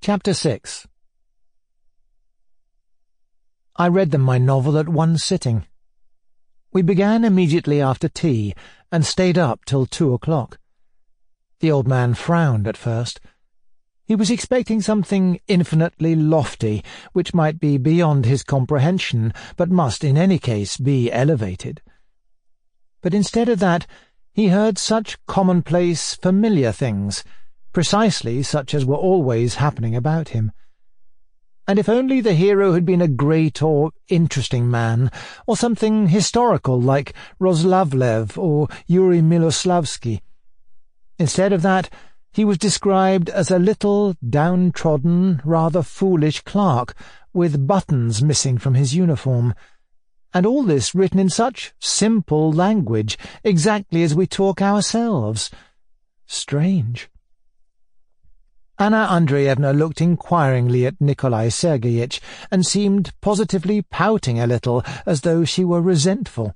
Chapter 6. I read them my novel at one sitting. We began immediately after tea, and stayed up till 2 o'clock. The old man frowned at first. He was expecting something infinitely lofty, which might be beyond his comprehension, but must in any case be elevated. But instead of that, he heard such commonplace, familiar things, precisely such as were always happening about him. And if only the hero had been a great or interesting man, or something historical like Roslavlev or Yuri Miloslavsky. Instead of that, he was described as a little, downtrodden, rather foolish clerk, with buttons missing from his uniform. And all this written in such simple language, exactly as we talk ourselves. Strange. Anna Andreevna looked inquiringly at Nikolai Sergeyitch, and seemed positively pouting a little, as though she were resentful.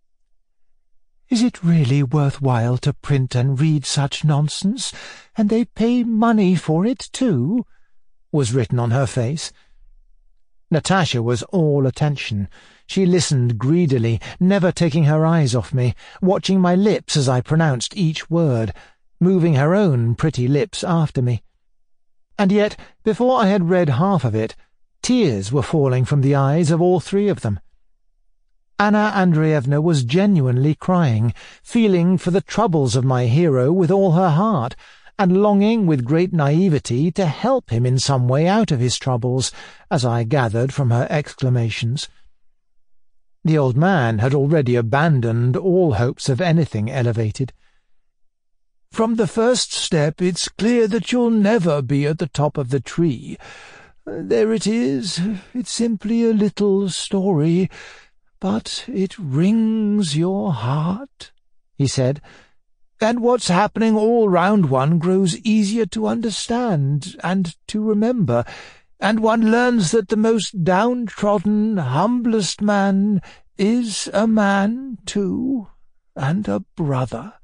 "Is it really worth-while to print and read such nonsense, and they pay money for it too?" was written on her face. Natasha was all attention. She listened greedily, never taking her eyes off me, watching my lips as I pronounced each word, moving her own pretty lips after me. And yet, before I had read half of it, tears were falling from the eyes of all three of them. Anna Andreevna was genuinely crying, feeling for the troubles of my hero with all her heart, and longing with great naivety to help him in some way out of his troubles, as I gathered from her exclamations. The old man had already abandoned all hopes of anything elevated. "From the first step it's clear that you'll never be at the top of the tree. There it is, it's simply a little story, but it wrings your heart," he said, "and what's happening all round one grows easier to understand and to remember, and one learns that the most downtrodden, humblest man is a man too, and a brother."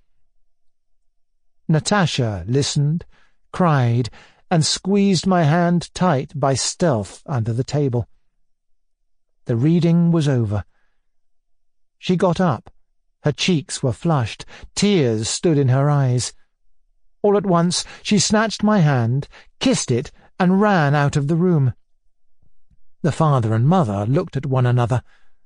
Natasha listened, cried, and squeezed my hand tight by stealth under the table. The reading was over. She got up. Her cheeks were flushed. Tears stood in her eyes. All at once she snatched my hand, kissed it, and ran out of the room. The father and mother looked at one another.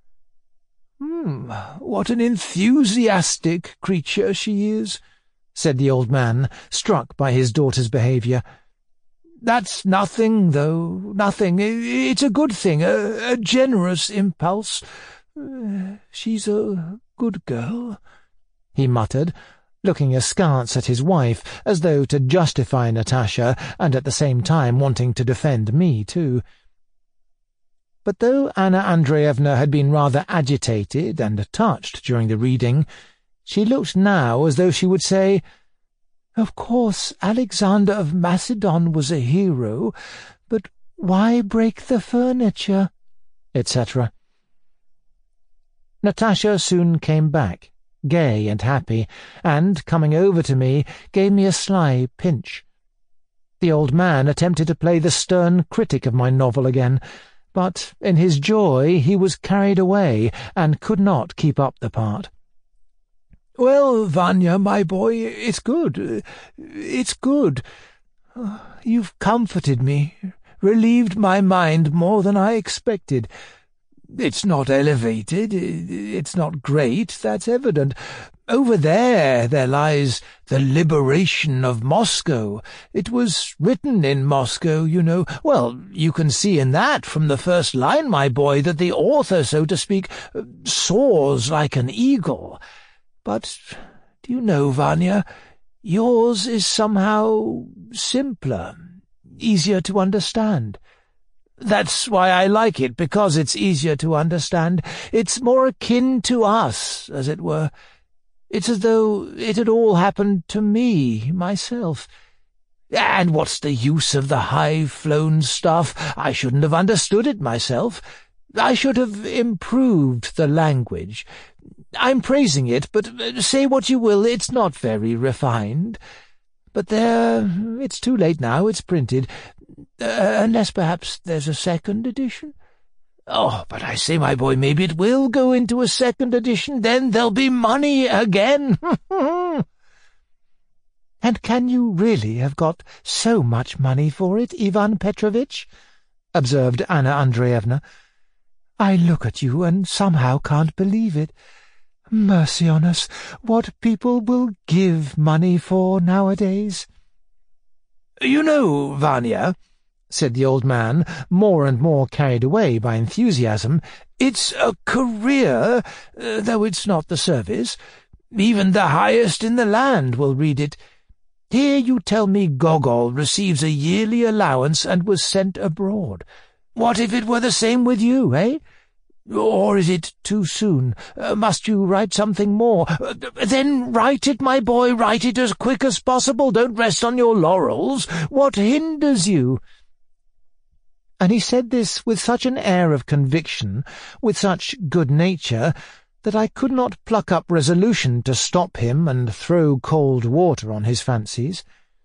What an enthusiastic creature she is," said the old man, struck by his daughter's behaviour. "That's nothing, though, nothing. It's a good thing, a generous impulse. She's a good girl," he muttered, looking askance at his wife, as though to justify Natasha, and at the same time wanting to defend me too. But though Anna Andreevna had been rather agitated and touched during the reading, she looked now as though she would say, "Of course Alexander of Macedon was a hero, but why break the furniture?" etc. Natasha soon came back, gay and happy, and, coming over to me, gave me a sly pinch. The old man attempted to play the stern critic of my novel again, but in his joy he was carried away and could not keep up the part. "Well, Vanya, my boy, it's good. It's good. You've comforted me, relieved my mind more than I expected. It's not elevated, it's not great, that's evident. Over there lies the liberation of Moscow. It was written in Moscow, you know. Well, you can see in that, from the first line, my boy, that the author, so to speak, soars like an eagle. But, do you know, Vanya, yours is somehow simpler, easier to understand. That's why I like it, because it's easier to understand. It's more akin to us, as it were. It's as though it had all happened to me, myself. And what's the use of the high-flown stuff? I shouldn't have understood it myself. I should have improved the language. I'm praising it, but say what you will, it's not very refined. But there, it's too late now, it's printed. Unless perhaps there's a second edition? Oh, but I say, my boy, maybe it will go into a second edition, then there'll be money again. And can you really have got so much money for it, Ivan Petrovitch? Observed Anna Andreevna. I look at you and somehow can't believe it. Mercy on us, what people will give money for nowadays. You know, Vanya, said the old man, more and more carried away by enthusiasm, it's a career, though it's not the service. Even the highest in the land will read it. Here you tell me Gogol receives a yearly allowance and was sent abroad. What if it were the same with you, eh? Or is it too soon? Must you write something more? Then write it, my boy, write it as quick as possible. Don't rest on your laurels. What hinders you? And he said this with such an air of conviction, with such good nature, that I could not pluck up resolution to stop him and throw cold water on his fancies.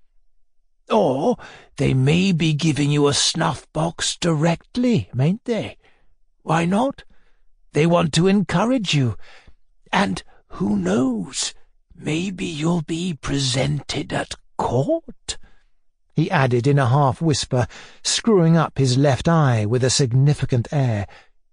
Or they may be giving you a snuff-box directly, mayn't they? Why not? They want to encourage you. And who knows, maybe you'll be presented at court, he added in a half-whisper, screwing up his left eye with a significant air.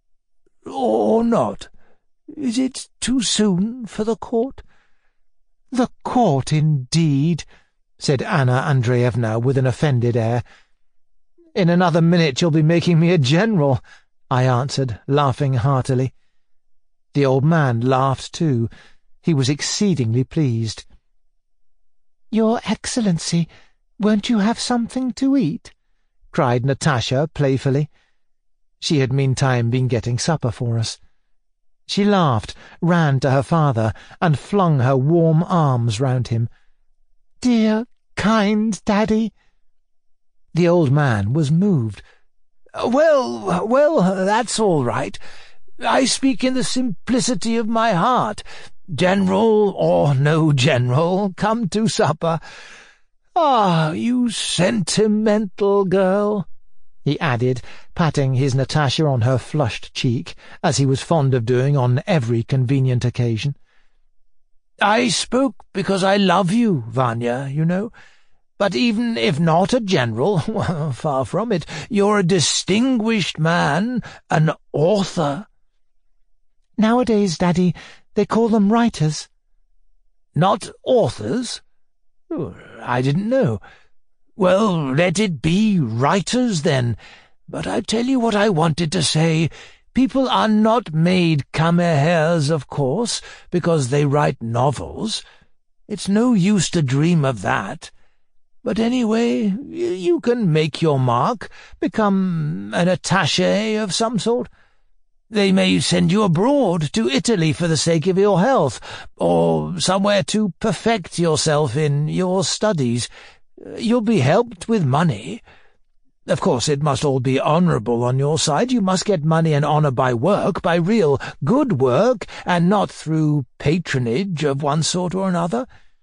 Or not? Is it too soon for the court? The court, indeed, said Anna Andreevna with an offended air. In another minute you'll be making me a general, I answered, laughing heartily. The old man laughed too. He was exceedingly pleased. Your Excellency, won't you have something to eat? Cried Natasha playfully. She had meantime been getting supper for us. She laughed, ran to her father, and flung her warm arms round him. Dear, kind Daddy! The old man was moved. Well, that's all right. I speak in the simplicity of my heart. General or no general, come to supper. Ah, you sentimental girl, he added, patting his Natasha on her flushed cheek, as he was fond of doing on every convenient occasion. I spoke because I love you, Vanya, you know. But even if not a general, well, far from it, you're a distinguished man, an author. Nowadays, Daddy, they call them writers. Not authors? Oh, I didn't know. Well, let it be writers, then. But I tell you what I wanted to say. People are not made kammerherrs, of course, because they write novels. It's no use to dream of that. But anyway, you can make your mark, become an attaché of some sort. They may send you abroad, to Italy for the sake of your health, or somewhere to perfect yourself in your studies. You'll be helped with money. Of course, it must all be honourable on your side. You must get money and honour by work, by real good work, and not through patronage of one sort or another.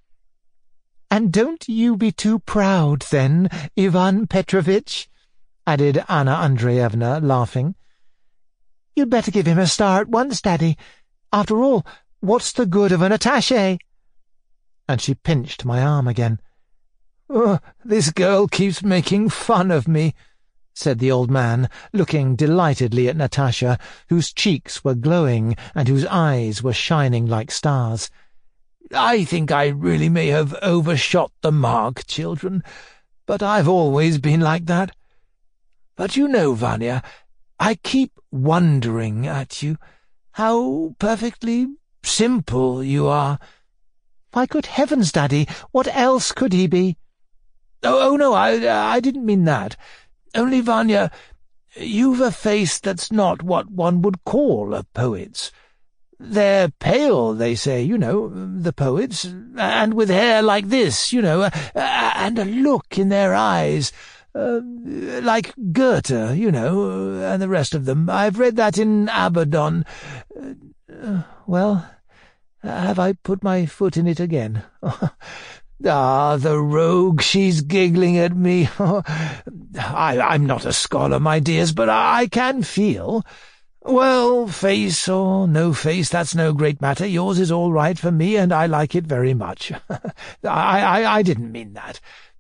And don't you be too proud, then, Ivan Petrovitch, added Anna Andreevna, laughing. You'd better give him a start once, Daddy. After all, what's the good of an attaché? And she pinched my arm again. Oh, this girl keeps making fun of me, said the old man, looking delightedly at Natasha, whose cheeks were glowing and whose eyes were shining like stars. I think I really may have overshot the mark, children, but I've always been like that. But you know, Vanya, I keep wondering at you, how perfectly simple you are. Why, good heavens, Daddy, what else could he be? Oh, no, I didn't mean that. Only, Vanya, you've a face that's not what one would call a poet's. They're pale, they say, you know, the poets, and with hair like this, you know, and a look in their eyes, like Goethe, you know, and the rest of them. I've read that in Abaddon. Well, have I put my foot in it again? "Ah, the rogue, she's giggling at me. I'm not a scholar, my dears, but I can feel. Well, face or no face, that's no great matter. Yours is all right for me, and I like it very much. I didn't mean that.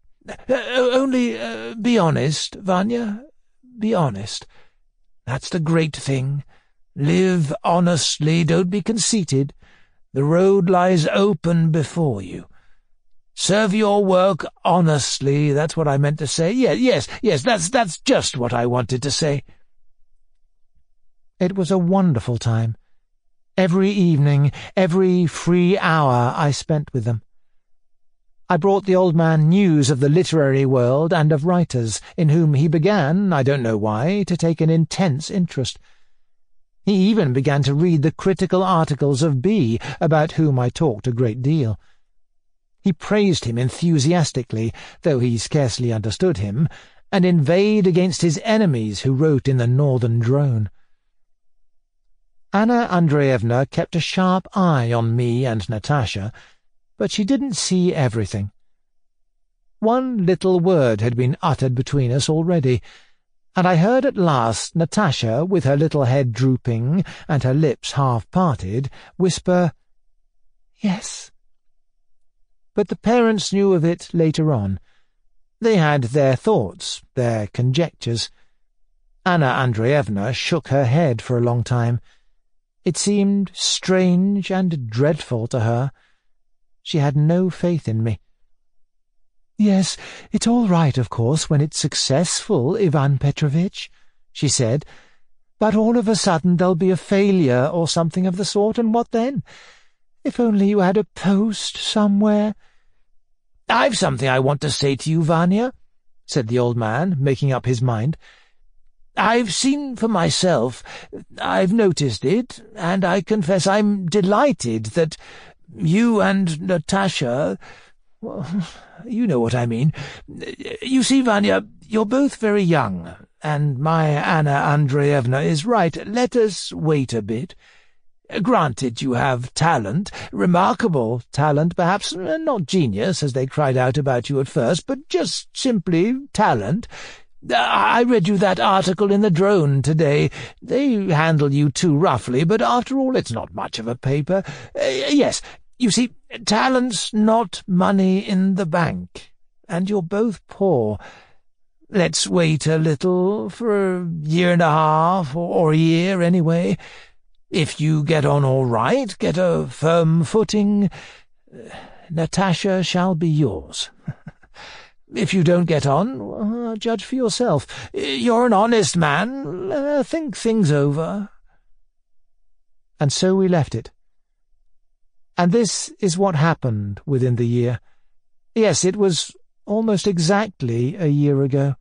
Only be honest, Vanya. Be honest. That's the great thing. Live honestly, don't be conceited. The road lies open before you. Serve your work honestly, that's what I meant to say. Yes, that's just what I wanted to say." It was a wonderful time. Every evening, every free hour I spent with them. I brought the old man news of the literary world and of writers, in whom he began, I don't know why, to take an intense interest. He even began to read the critical articles of B., about whom I talked a great deal. He praised him enthusiastically, though he scarcely understood him, and inveighed against his enemies who wrote in the Northern Drone. Anna Andreevna kept a sharp eye on me and Natasha, but she didn't see everything. One little word had been uttered between us already, and I heard at last Natasha, with her little head drooping and her lips half-parted, whisper, "Yes." But the parents knew of it later on. They had their thoughts, their conjectures. Anna Andreevna shook her head for a long time. It seemed strange and dreadful to her. She had no faith in me. "Yes, it's all right, of course, when it's successful, Ivan Petrovitch," she said. "But all of a sudden there'll be a failure or something of the sort, and what then? If only you had a post somewhere." "I've something I want to say to you, Vanya," said the old man, making up his mind. "I've seen for myself, I've noticed it, and I confess I'm delighted that you and Natasha— well, you know what I mean. You see, Vanya, you're both very young, and my Anna Andreevna is right. Let us wait a bit. Granted, you have talent, remarkable talent, perhaps not genius, as they cried out about you at first, but just simply talent. I read you that article in the Drone today. They handle you too roughly, but after all it's not much of a paper. Yes, you see, talent's not money in the bank, and you're both poor. Let's wait a little, for a year and a half, or a year anyway. If you get on all right, get a firm footing, Natasha shall be yours. If you don't get on, judge for yourself. You're an honest man. Think things over." And so we left it. And this is what happened within the year. Yes, it was almost exactly a year ago.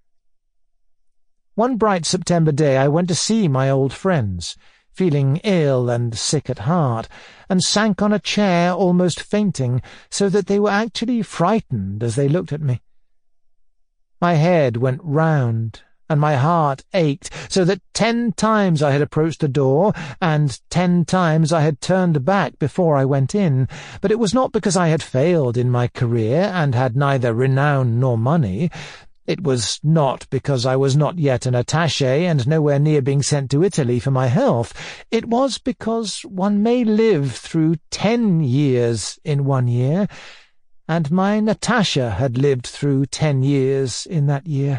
One bright September day I went to see my old friends, feeling ill and sick at heart, and sank on a chair almost fainting, so that they were actually frightened as they looked at me. My head went round, and my heart ached, so that 10 times I had approached the door, and 10 times I had turned back before I went in. But it was not because I had failed in my career, and had neither renown nor money. It was not because I was not yet an attaché and nowhere near being sent to Italy for my health. It was because one may live through 10 years in 1 year, and my Natasha had lived through 10 years in that year.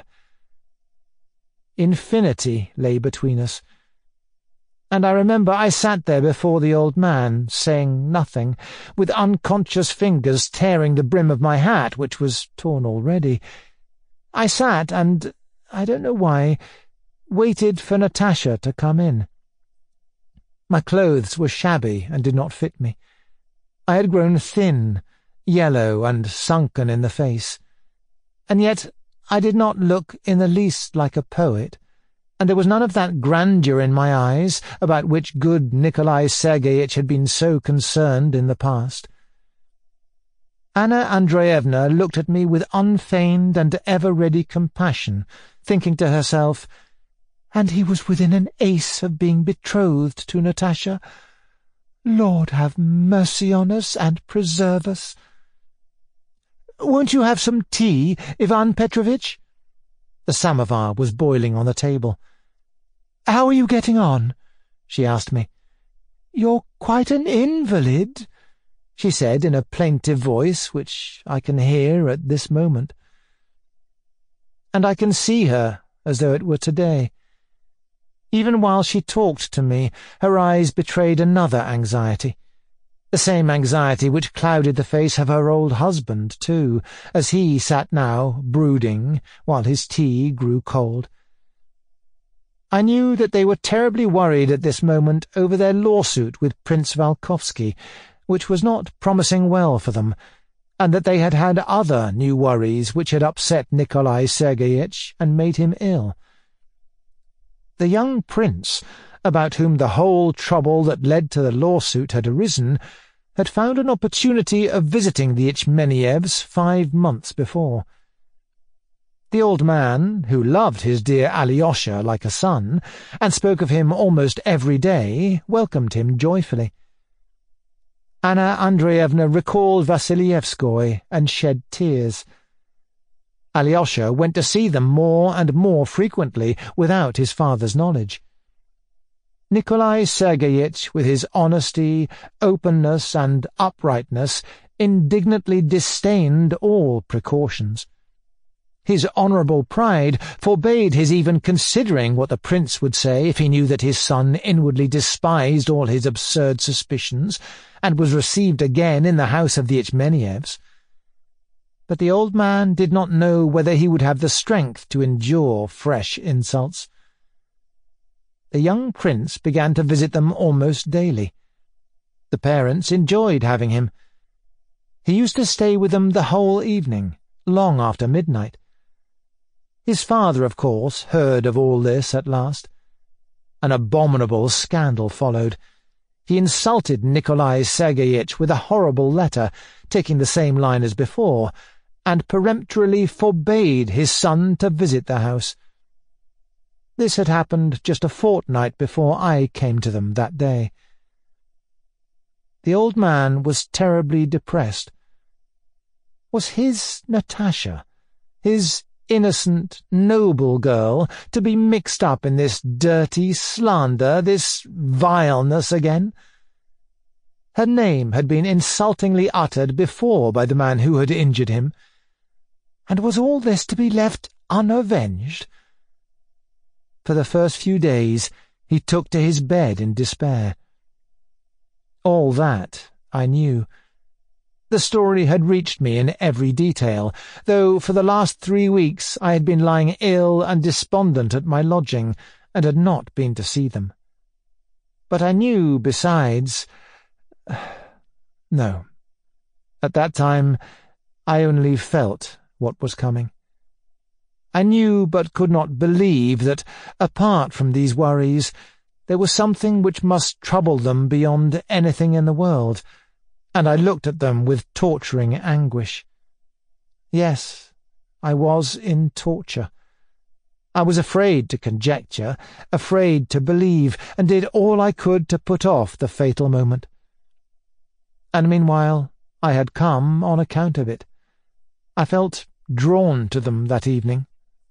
Infinity lay between us, and I remember I sat there before the old man, saying nothing, with unconscious fingers tearing the brim of my hat, which was torn already. I sat and, I don't know why, waited for Natasha to come in. My clothes were shabby and did not fit me. I had grown thin, yellow and sunken in the face, and yet I did not look in the least like a poet, and there was none of that grandeur in my eyes about which good Nikolai Sergeyitch had been so concerned in the past. Anna Andreevna looked at me with unfeigned and ever-ready compassion, thinking to herself, "And he was within an ace of being betrothed to Natasha. Lord have mercy on us and preserve us." Won't you have some tea, Ivan Petrovitch?" The samovar was boiling on the table. "How are you getting on?" she asked me. "You're quite an invalid," she said in a plaintive voice which I can hear at this moment. And I can see her as though it were today. Even while she talked to me, her eyes betrayed another anxiety, the same anxiety which clouded the face of her old husband, too, as he sat now brooding while his tea grew cold. I knew that they were terribly worried at this moment over their lawsuit with Prince Volkovsky, which was not promising well for them, and that they had had other new worries which had upset Nikolai Sergeyitch and made him ill. The young prince, about whom the whole trouble that led to the lawsuit had arisen, had found an opportunity of visiting the Ichmenievs 5 months before. The old man, who loved his dear Alyosha like a son, and spoke of him almost every day, welcomed him joyfully. Anna Andreevna recalled Vassilievskoy and shed tears. Alyosha went to see them more and more frequently without his father's knowledge. Nikolai Sergeyitch, with his honesty, openness, and uprightness, indignantly disdained all precautions. His honourable pride forbade his even considering what the prince would say if he knew that his son inwardly despised all his absurd suspicions, and was received again in the house of the Ichmenievs. But the old man did not know whether he would have the strength to endure fresh insults. The young prince began to visit them almost daily. The parents enjoyed having him. He used to stay with them the whole evening, long after midnight. His father, of course, heard of all this at last. An abominable scandal followed. He insulted Nikolai Sergeyitch with a horrible letter, taking the same line as before, and peremptorily forbade his son to visit the house. This had happened just a fortnight before I came to them that day. The old man was terribly depressed. Was his Natasha, his innocent, noble girl, to be mixed up in this dirty slander, this vileness again? Her name had been insultingly uttered before by the man who had injured him. And was all this to be left unavenged? For the first few days he took to his bed in despair. All that I knew. The story had reached me in every detail, though for the last 3 weeks I had been lying ill and despondent at my lodging, and had not been to see them. But I knew, besides— No. At that time I only felt what was coming. I knew but could not believe that, apart from these worries, there was something which must trouble them beyond anything in the world, and I looked at them with torturing anguish. Yes, I was in torture. I was afraid to conjecture, afraid to believe, and did all I could to put off the fatal moment. And meanwhile I had come on account of it. I felt drawn to them that evening.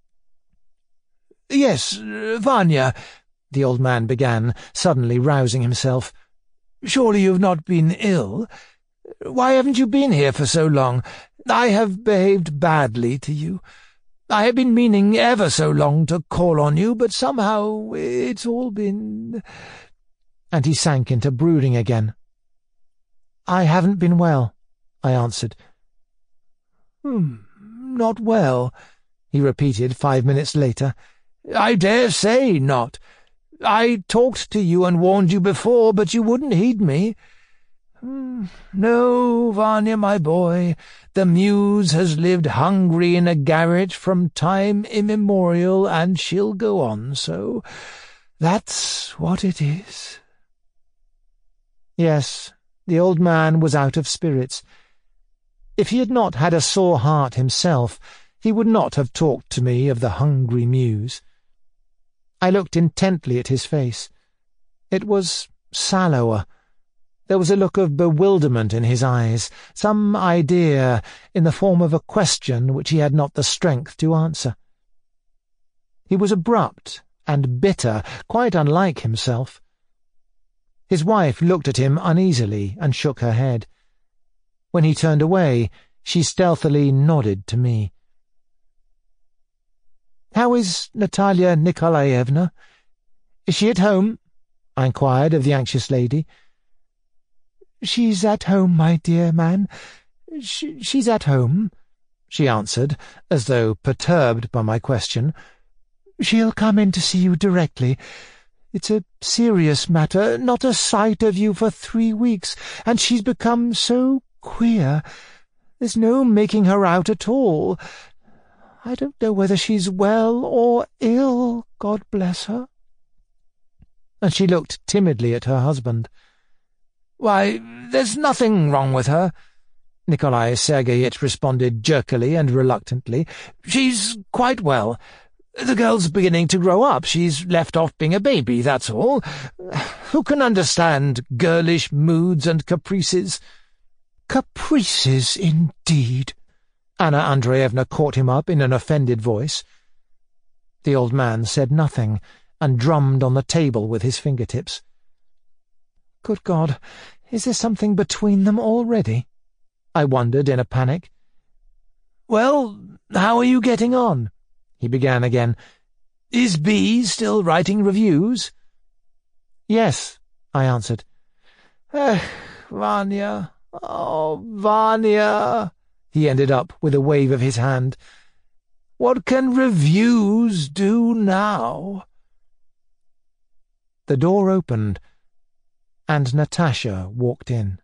"Yes, Vanya," the old man began, suddenly rousing himself. "Surely you've not been ill? Why haven't you been here for so long? I have behaved badly to you. I have been meaning ever so long to call on you, but somehow it's all been—" And he sank into brooding again. "I haven't been well," I answered. "Not well," he repeated 5 minutes later. "I dare say not. I talked to you and warned you before, but you wouldn't heed me. No, Vanya, my boy, the Muse has lived hungry in a garret from time immemorial, and she'll go on so. That's what it is." Yes, the old man was out of spirits. If he had not had a sore heart himself, he would not have talked to me of the hungry Muse. I looked intently at his face. It was sallower, There was a look of bewilderment in his eyes, some idea in the form of a question which he had not the strength to answer. He was abrupt and bitter, quite unlike himself. His wife looked at him uneasily and shook her head. When he turned away, she stealthily nodded to me. "How is Natalia Nikolaevna? Is she at home?" I inquired of the anxious lady. "She's at home, my dear man. She's at home," she answered, as though perturbed by my question. "She'll come in to see you directly. It's a serious matter, not a sight of you for 3 weeks, and she's become so queer. There's no making her out at all. I don't know whether she's well or ill, God bless her." And she looked timidly at her husband. "Why, there's nothing wrong with her," Nikolai Sergeyitch responded jerkily and reluctantly. "She's quite well. The girl's beginning to grow up. She's left off being a baby, that's all. Who can understand girlish moods and caprices?" "Caprices, indeed!" Anna Andreevna caught him up in an offended voice. The old man said nothing, and drummed on the table with his fingertips. Good God, is there something between them already? I wondered in a panic. "Well, how are you getting on?" he began again. "Is B still writing reviews?" "Yes," I answered. Vanya, oh, Vanya," he ended up with a wave of his hand. "What can reviews do now?" The door opened, and Natasha walked in.